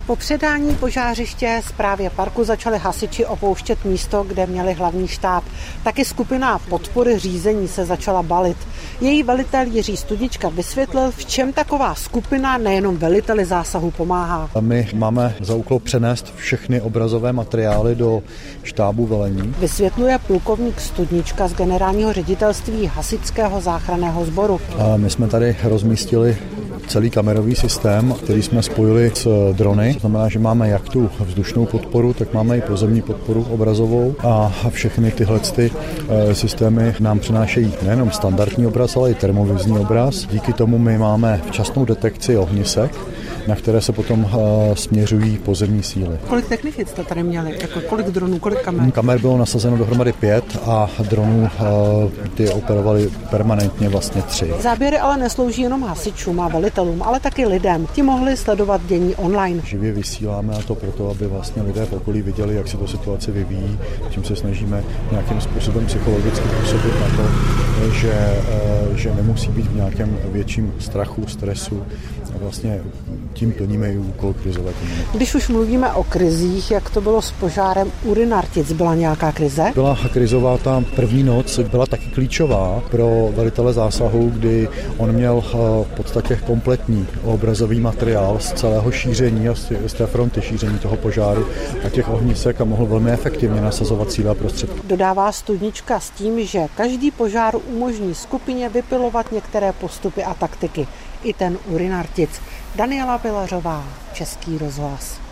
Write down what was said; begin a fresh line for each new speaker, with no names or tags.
Po předání požářiště správě parku začali hasiči opouštět místo, kde měli hlavní štáb. Taky skupina podpory řízení se začala balit. Její velitel Jiří Studička vysvětlil, v čem taková skupina nejenom veliteli zásahu pomáhá.
My máme za úkol přenést všechny obrazové materiály do štábu velení.
Vysvětluje plukovník Studnička z generálního ředitelství hasičského záchranného sboru.
My jsme tady rozmístili celý kamerový systém, který jsme spojili s drony. To znamená, že máme jak tu vzdušnou podporu, tak máme i pozemní podporu obrazovou a všechny tyhle systémy nám přinášejí nejenom standardní obraz, ale i termovizní obraz. Díky tomu my máme včasnou detekci ohnisek, na které se potom směřují pozemní síly.
Kolik techniky jste tady měli? Kolik dronů, kolik kamer?
Kamer bylo nasazeno dohromady 5 a dronů ty operovali permanentně vlastně 3.
Záběry ale neslouží jenom hasičům a velitelům, ale taky lidem. Ti mohli sledovat dění online.
Živě vysíláme a to proto, aby vlastně lidé v okolí viděli, jak se to situace vyvíjí. Tím se snažíme nějakým způsobem psychologicky působit na to, že nemusí být v nějakém větším strachu, stresu. A vlastně tím plníme i úkol krizové komunity.
Když už mluvíme o krizích, jak to bylo s požárem u Rynartic? Byla nějaká krize?
Byla krizová, ta první noc byla taky klíčová pro velitele zásahu, kdy on měl v podstatě kompletní obrazový materiál z celého šíření a z té fronty šíření toho požáru a těch ohnisek a mohl velmi efektivně nasazovat síly a prostředky.
Dodává Studnička s tím, že každý požár umožní skupině vypilovat některé postupy a taktiky. I ten u Rynartic. Daniela Pilařová, Český rozhlas.